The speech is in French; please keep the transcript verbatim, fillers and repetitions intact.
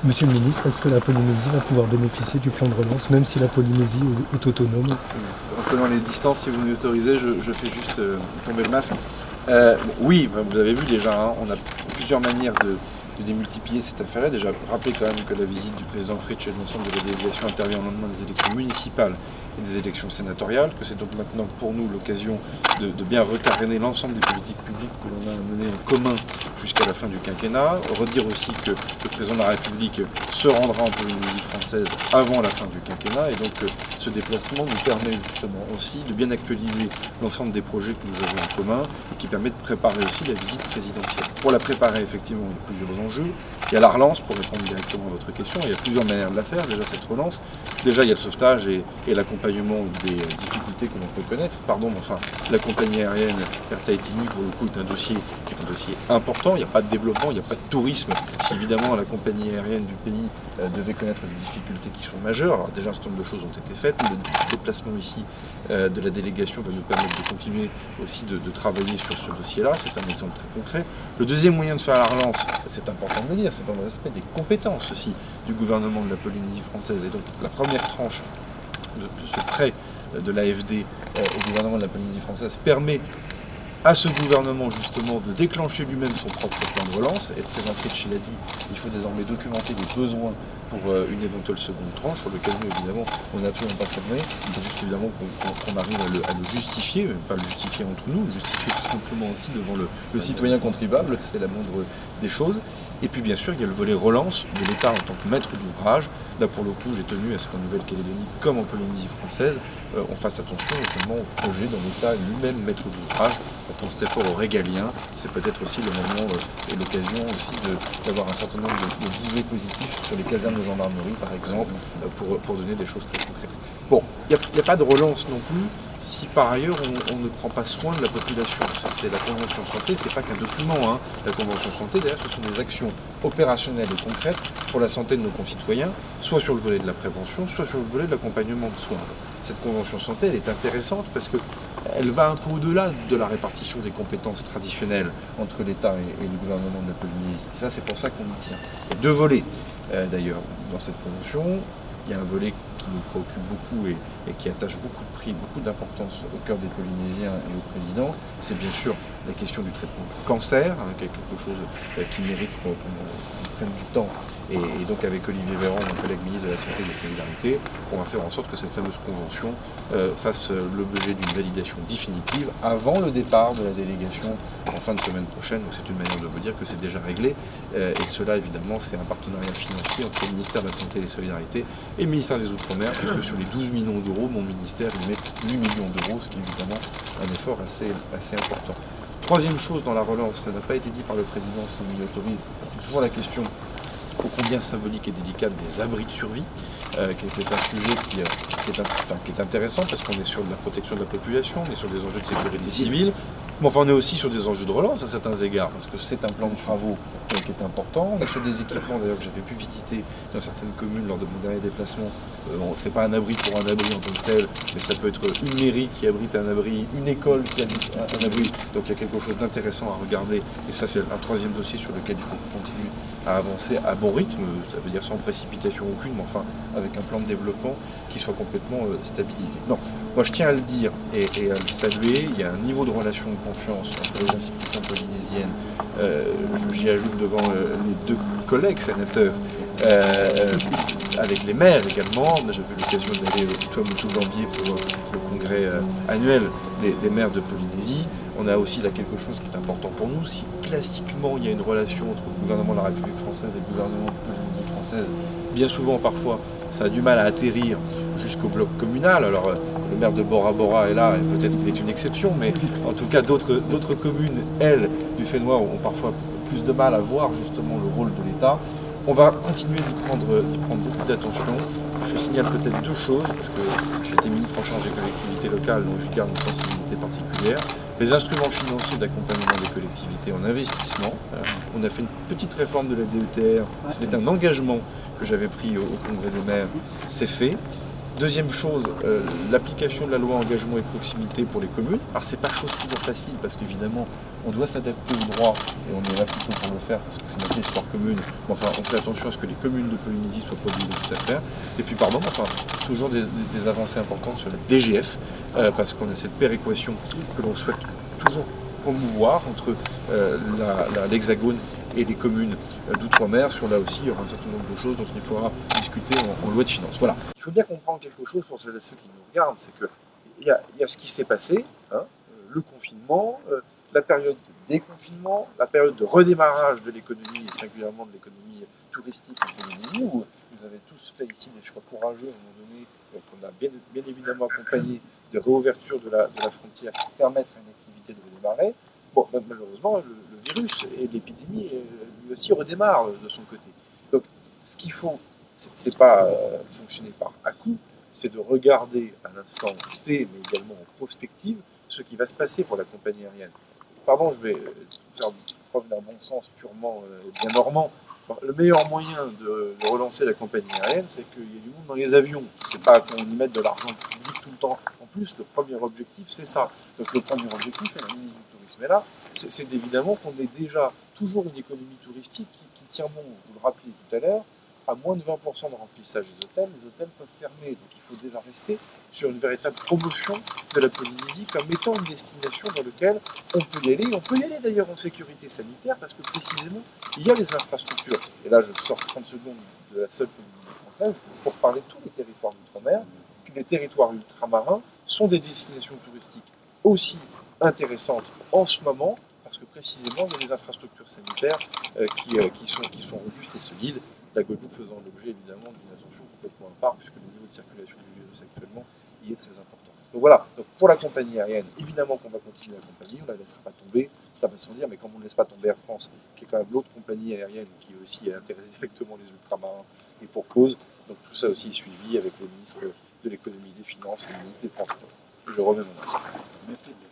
Monsieur le ministre, est-ce que la Polynésie va pouvoir bénéficier du plan de relance, même si la Polynésie est autonome? En prenant les distances, si vous m'y autorisez, je, je fais juste euh, tomber le masque. Euh, oui, vous l'avez vu déjà, hein, on a plusieurs manières de, de démultiplier cette affaire-là. Déjà, rappelez quand même que la visite du président Fritsch et de l'ensemble de la délégation intervient au lendemain des élections municipales et des élections sénatoriales, que c'est donc maintenant pour nous l'occasion de, de bien recaréner l'ensemble des politiques publiques que l'on a menées en commun jusqu'à la fin du quinquennat. Redire aussi que le président de la République se rendra en Polynésie française avant la fin du quinquennat, et donc ce déplacement nous permet justement aussi de bien actualiser l'ensemble des projets que nous avons en commun et qui permet de préparer aussi la visite présidentielle. Pour la préparer, effectivement, il y a plusieurs enjeux. Il y a la relance, pour répondre directement à votre question, il y a plusieurs manières de la faire, déjà cette relance. Déjà, il y a le sauvetage et, et l'accompagnement des difficultés que l'on peut connaître. Pardon, mais enfin, la compagnie aérienne Air Tahiti Nui, pour le coup, est un dossier qui est un dossier important. Il n'y a pas de développement, il n'y a pas de tourisme. Si évidemment la compagnie aérienne du pays euh, devait connaître des difficultés qui sont majeures, alors déjà un certain nombre de choses ont été faites. Le déplacement ici euh, de la délégation va nous permettre de continuer aussi de, de travailler sur ce dossier-là. C'est un exemple très concret. Le deuxième moyen de faire la relance, c'est important de le dire, c'est dans le respect des compétences aussi du gouvernement de la Polynésie française. Et donc la première tranche de, de ce prêt de l'A F D euh, au gouvernement de la Polynésie française permet à ce gouvernement justement de déclencher lui-même son propre plan de relance. Et le président Fritsch l'a dit, il faut désormais documenter les besoins pour euh, une éventuelle seconde tranche, sur lequel nous évidemment on n'a absolument pas fermé. Il faut juste évidemment qu'on qu'on arrive à le, à le justifier, même pas le justifier entre nous, le justifier tout simplement aussi devant le, le citoyen contribuable, c'est la moindre des choses. Et puis bien sûr il y a le volet relance de l'État en tant que maître d'ouvrage. Là pour le coup j'ai tenu à ce qu'en Nouvelle-Calédonie comme en Polynésie française, euh, on fasse attention notamment au projet dont l'État lui-même maître d'ouvrage. On pense très fort aux régaliens, c'est peut-être aussi le moment euh, et l'occasion aussi d'avoir un certain nombre de, de bougets positifs sur les casernes de gendarmerie par exemple, euh, pour, pour donner des choses très concrètes. Bon, il n'y a, a pas de relance non plus si par ailleurs on, on ne prend pas soin de la population. C'est la Convention Santé, c'est pas qu'un document. Hein. La Convention Santé, d'ailleurs, ce sont des actions opérationnelles et concrètes pour la santé de nos concitoyens, soit sur le volet de la prévention, soit sur le volet de l'accompagnement de soins. Cette Convention Santé, elle est intéressante parce qu'elle va un peu au-delà de la répartition des compétences traditionnelles entre l'État et, et le gouvernement de la Polynésie. Ça, c'est pour ça qu'on y tient. Il y a deux volets, euh, d'ailleurs, dans cette Convention. Il y a un volet qui nous préoccupe beaucoup et, et qui attache beaucoup de prix, beaucoup d'importance au cœur des Polynésiens et au président. C'est bien sûr la question du traitement du cancer, hein, quelque chose euh, qui mérite qu'on qu prenne du temps. Et, et donc avec Olivier Véran, mon collègue ministre de la Santé et des Solidarités, on va faire en sorte que cette fameuse convention euh, fasse euh, l'objet d'une validation définitive avant le départ de la délégation en fin de semaine prochaine. Donc c'est une manière de vous dire que c'est déjà réglé. Euh, et cela évidemment c'est un partenariat financier entre le ministère de la Santé et des Solidarités et le ministère des Outre-mer, puisque sur les douze millions d'euros, mon ministère y met huit millions d'euros, ce qui est évidemment un effort assez, assez important. Troisième chose dans la relance, ça n'a pas été dit par le président, s'il m'y autorise, c'est toujours la question ô combien symbolique et délicate des abris de survie, euh, qui est un sujet qui, euh, qui, est un, qui est intéressant parce qu'on est sur la protection de la population, on est sur des enjeux de sécurité civile, mais enfin on est aussi sur des enjeux de relance à certains égards, parce que c'est un plan de travaux euh, qui est important. On est sur des équipements d'ailleurs que j'avais pu visiter dans certaines communes lors de mon dernier déplacement. Euh, bon, c'est pas un abri pour un abri en tant que tel, mais ça peut être une mairie qui abrite un abri, une école qui abrite un, un abri, donc il y a quelque chose d'intéressant à regarder, et ça c'est un troisième dossier sur lequel il faut continuer à avancer à bon rythme, ça veut dire sans précipitation aucune, mais enfin avec un plan de développement qui soit complètement euh, stabilisé. Non, moi je tiens à le dire et, et à le saluer, il y a un niveau de relation de confiance entre les institutions polynésiennes, euh, j'y ajoute devant euh, les deux collègues sénateurs, euh, avec les maires également. J'avais eu l'occasion d'aller au Tuamotu-Gambier pour euh, le congrès euh, annuel des, des maires de Polynésie. On a aussi là quelque chose qui est important pour nous. Si classiquement il y a une relation entre le gouvernement de la République française et le gouvernement de Polynésie française, bien souvent parfois ça a du mal à atterrir jusqu'au bloc communal. Alors le maire de Bora Bora est là, et peut-être qu'il est une exception, mais en tout cas d'autres d'autres communes, elles, du Fénois, ont parfois plus de mal à voir justement le rôle de l'État. On va continuer d'y prendre, d'y prendre beaucoup d'attention. Je signale peut-être deux choses, parce que j'ai été ministre en charge des collectivités locales, donc j'y garde une sensibilité particulière. Les instruments financiers d'accompagnement des collectivités en investissement. Euh, on a fait une petite réforme de la D E T R. C'était un engagement que j'avais pris au, au Congrès des maires. C'est fait. Deuxième chose, euh, l'application de la loi engagement et proximité pour les communes. Alors c'est pas chose toujours facile parce qu'évidemment on doit s'adapter au droit, et on est là plutôt pour le faire, parce que c'est notre histoire commune. Enfin, on fait attention à ce que les communes de Polynésie soient pas obligées de cette affaire. Et puis, pardon, enfin, toujours des, des, des avancées importantes sur la D G F, euh, parce qu'on a cette péréquation que l'on souhaite toujours promouvoir entre euh, l'Hexagone et les communes d'outre-mer. Sur là aussi, il y aura un certain nombre de choses dont il faudra discuter en, en loi de finances. Voilà. Il faut bien comprendre quelque chose pour celles et ceux qui nous regardent, c'est que il y, y a ce qui s'est passé, hein, le confinement, euh, la période de déconfinement, la période de redémarrage de l'économie, et singulièrement de l'économie touristique en Polynésie, où vous avez tous fait ici des choix courageux à un moment donné, euh, qu'on a bien, bien évidemment accompagné de réouverture de la, de la frontière pour permettre à une activité de redémarrer. Bon, ben, malheureusement, le, le virus et l'épidémie, euh, lui aussi, redémarrent de son côté. Donc, ce qu'il faut, c'est pas euh, fonctionner par à-coup, c'est de regarder à l'instant T, mais également en prospective, ce qui va se passer pour la compagnie aérienne. Pardon, je vais faire preuve d'un bon sens purement euh, bien normand. Le meilleur moyen de, de relancer la compagnie aérienne, c'est qu'il y ait du monde dans les avions. C'est pas qu'on y mette de l'argent public tout le temps. En plus, le premier objectif, c'est ça. Donc le premier objectif, et la ministre du Tourisme est là, c'est évidemment qu'on ait déjà toujours une économie touristique qui, qui tient bon, vous le rappelez tout à l'heure, à moins de vingt pour cent de remplissage des hôtels, les hôtels peuvent fermer. Donc il faut déjà rester sur une véritable promotion de la Polynésie comme étant une destination dans laquelle on peut y aller. On peut y aller d'ailleurs en sécurité sanitaire parce que précisément, il y a les infrastructures. Et là, je sors trente secondes de la seule Polynésie française pour parler de tous les territoires d'outre-mer. Les territoires ultramarins sont des destinations touristiques aussi intéressantes en ce moment parce que précisément, il y a des infrastructures sanitaires euh, qui, euh, qui, sont, qui sont robustes et solides. La Guadeloupe faisant l'objet évidemment d'une attention complètement à part, puisque le niveau de circulation du virus actuellement y est très important. Donc voilà, donc pour la compagnie aérienne, évidemment qu'on va continuer à accompagner, on ne la laissera pas tomber, ça va sans dire, mais comme on ne laisse pas tomber Air France, qui est quand même l'autre compagnie aérienne qui aussi intéresse directement les ultramarins, et pour cause, donc tout ça aussi est suivi avec le ministre de l'économie, des finances et le ministre des transports. Je remets mon masque. Merci.